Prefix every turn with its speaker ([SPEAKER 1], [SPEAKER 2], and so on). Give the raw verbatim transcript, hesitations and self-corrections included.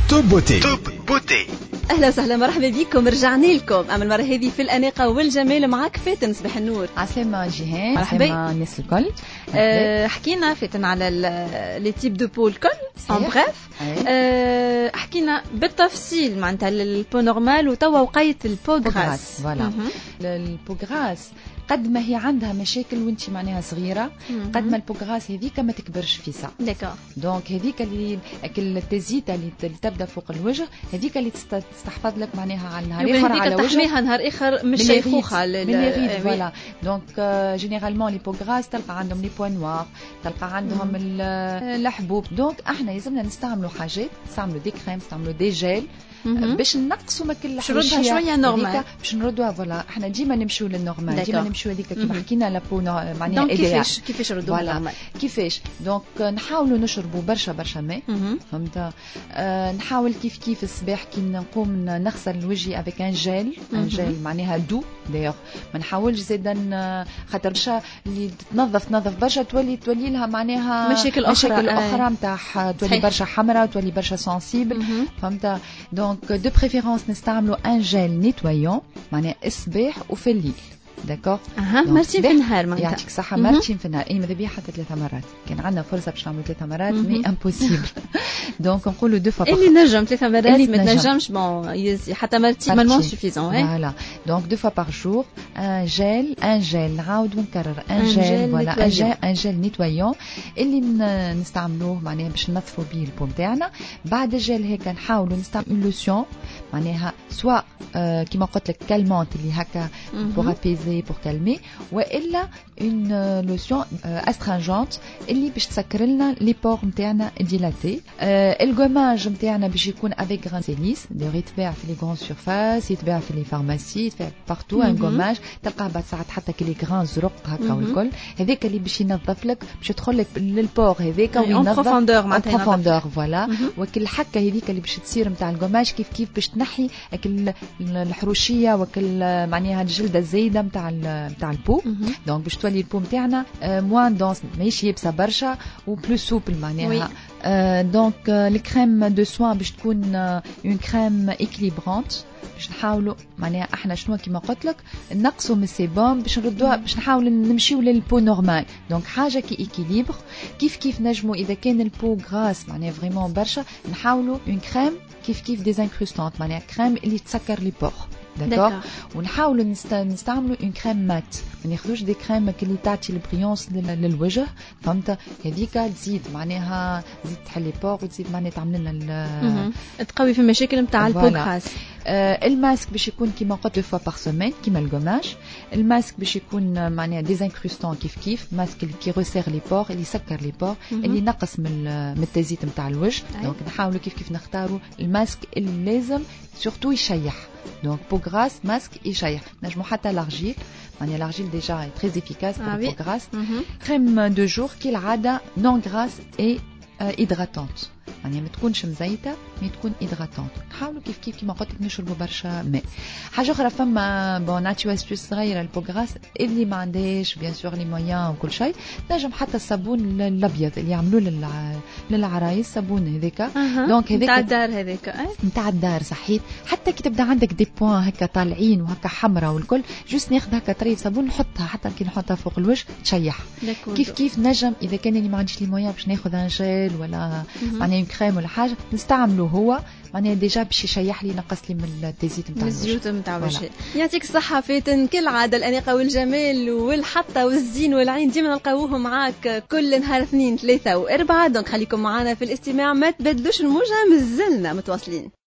[SPEAKER 1] توب بوتي. توب بوتي.
[SPEAKER 2] اهلا وسهلا، مرحبا بكم. رجعنا لكم اما المره هذه في الاناقه والجمال معك فاتن صباح النور.
[SPEAKER 3] عسلامة جيهان،
[SPEAKER 2] مرحبا
[SPEAKER 3] عسلامة الناس الكل.
[SPEAKER 2] أه حكينا فاتن على لي تيب دو بو الكل ان بريف. أه حكينا بالتفصيل معناتها البو نورمال وتوا وقيت البو غراس.
[SPEAKER 3] فوالا البو غراس قد ما هي عندها مشاكل وانت معناها صغيره قد ما البوغراس هذيك ما تكبرش في ساعه.
[SPEAKER 2] داكور.
[SPEAKER 3] دونك هذيك اللي التزييته اللي تبدا فوق الوجه هذيك اللي تستحفظ لك معناها على نهار اخر على وجه
[SPEAKER 2] تحميها نهار اخر مش شيخوخه
[SPEAKER 3] من الريد. فوالا دونك جينيرالمون لي بوغراس تلقى عندهم لي بوين نوار، تلقى عندهم الحبوب. دونك احنا لازمنا نستعملوا حاجات، نستعملوا دي كريم، نستعملوا دي جيل باش نقصوا ما كل
[SPEAKER 2] حاجه باش نردها شويه نورمال،
[SPEAKER 3] باش نردوها. فوالا احنا ديما نمشيو للنورمال، ديما نمشيو هذيك كيما حكينا لابو معناها
[SPEAKER 2] ايديال. كيفاش كيفاش نردوها نورمال؟
[SPEAKER 3] كيفاش دونك نحاولوا نشربوا برشا برشا ماء، فهمت؟ آه نحاول كيف كيف الصباح كي نقوم نغسل وجهي افيك ان جيل، ان جيل معناها دو دايوغ. ما نحاولش زيدا خاطر برشا اللي تنظف تنظف برشا تولي تولي لها معناها
[SPEAKER 2] مشاكل اخرى
[SPEAKER 3] مشاكل اخرى نتاع تولي برشا حمراء وتولي برشا سنسيبل، فهمت؟ دونك دو بريفيرونس نستعملوا ان جيل نيتويون معناها الصباح وفي الليل. داكور.
[SPEAKER 2] اها مرتين في النهار معناتها.
[SPEAKER 3] يعطيك الصحه، مرتين في النهار. اي ماذا بيا حتى ثلاثه مرات كان عندنا فرصه باش نعملوا ثلاثه مرات مي امبوسيبل. دونك نقولوا دو فوا
[SPEAKER 2] اللي نجم ثلاثه مرات ما تنجمش بون يزي حتى مرتين مالمون سوفيزون.
[SPEAKER 3] فوالا دونك دو فوا بار جور ان جيل ان جيل نعاود ونكرر ان جيل. فوالا ان جيل ان جيل نيتويون اللي نستعملوه معناها باش ننظفوا به البو نتاعنا. بعد الجيل هيك نحاولوا نستعملوا لوسيون معناها سواء كيما قلت لك كالمونت اللي هكا بور ابيزي بور كالمي، والا اون لوسيون استرانجونت اللي باش تسكر لنا لي بور نتاعنا ديلاتي. الغوماج نتاعنا باش يكون افيك غران سيليس اللي يتباع في لي غران سيرفاس، يتباع في لي فارماسي، يتباع بارتو. ان غوماج تلقاه بعد ساعات حتى كي لي غران زرق هكا والكل هذاك اللي باش ينظف لك، باش يدخل لك للبور هذاك وينظف
[SPEAKER 2] بروفوندور معناتها
[SPEAKER 3] بروفوندور. فوالا وكل الحكه هذيك اللي باش تصير نتاع الغوماج كيف كيف باش تنحي الحروشيه وكل معناها الجلده الزايده نتاع نتاع البو. دونك باش تولي البو نتاعنا موان دونس ماهيش يابسه برشا وبلو سوبل معناها. دونك الكريم دو سوان باش تكون اون كريم ايكيليبرونت باش نحاولوا معناها احنا شنو كيما قلت لك نقصوا من السيبوم باش نردوها باش نحاولوا نمشيو للبو نورمال. دونك حاجه كي ايكيليبر كيف كيف نجموا اذا كان البو غراس معناها فريمون برشا نحاولوا اون كريم كيف كيف ديزانكروستانت معناها كريم اللي تسكر لي بور. داكور. ونحاولوا نستعملوا اون كريم مات، ما ناخذوش دي كريم اللي تعطي البريونس للوجه، فهمت؟ هذيك تزيد معناها تزيد تحلي بور وتزيد معناها تعمل لنا
[SPEAKER 2] تقوي في المشاكل نتاع البوغراس.
[SPEAKER 3] آه الماسك باش يكون كيما قلت دو فوا بار سيمين كيما الغوماج. الماسك باش يكون معناها ديزانكروستون كيف كيف ماسك اللي كي روسير لي بور اللي يسكر لي بور اللي نقص من من التزييت نتاع الوجه. دونك نحاولوا كيف كيف نختاروا الماسك اللي لازم سورتو يشيح. دونك بو غراس ماسك يشيح. نجمو حتى لارجيل معناها لارجيل ديجا تري افيكاس بور بو غراس. كريم دو جور كي العاده نون غراس اي هيدراتونت يعني ما تكونش مزيته مي تكون هيدراتونت. نحاولوا كيف كيف كيما قلت لك نشربوا برشا ماء. حاجه اخرى فما بون ناتشو اسبيس صغيره البوغراس اللي ما عندهاش بيان سور لي مويان وكل شيء نجم حتى الصابون الابيض اللي يعملوه للع... للعرايس صابون هذاك.
[SPEAKER 2] أه.
[SPEAKER 3] دونك هذاك
[SPEAKER 2] نتاع الدار هذاك
[SPEAKER 3] نتاع الدار صحيت. حتى كي تبدا عندك دي بوان هكا طالعين وهكا حمراء والكل جوست ناخذ هكا طريف صابون نحطها حتى كي نحطها فوق الوجه تشيح. كيف كيف نجم اذا كان اللي ما عنديش لي مويان باش ناخذ ان جيل ولا معناها كريم ولا حاجه نستعملوا هو معناها ديجا باش يشيح لي نقص لي من التزييت نتاع
[SPEAKER 2] الزيوت نتاع الوجه. يعطيك الصحه فاتن، كالعاده الاناقه والجمال والحطه والزين والعين ديما نلقاوه معاك كل نهار اثنين ثلاثه واربعه. دونك خليكم معنا في الاستماع، ما تبدلوش الموجه، مازلنا متواصلين.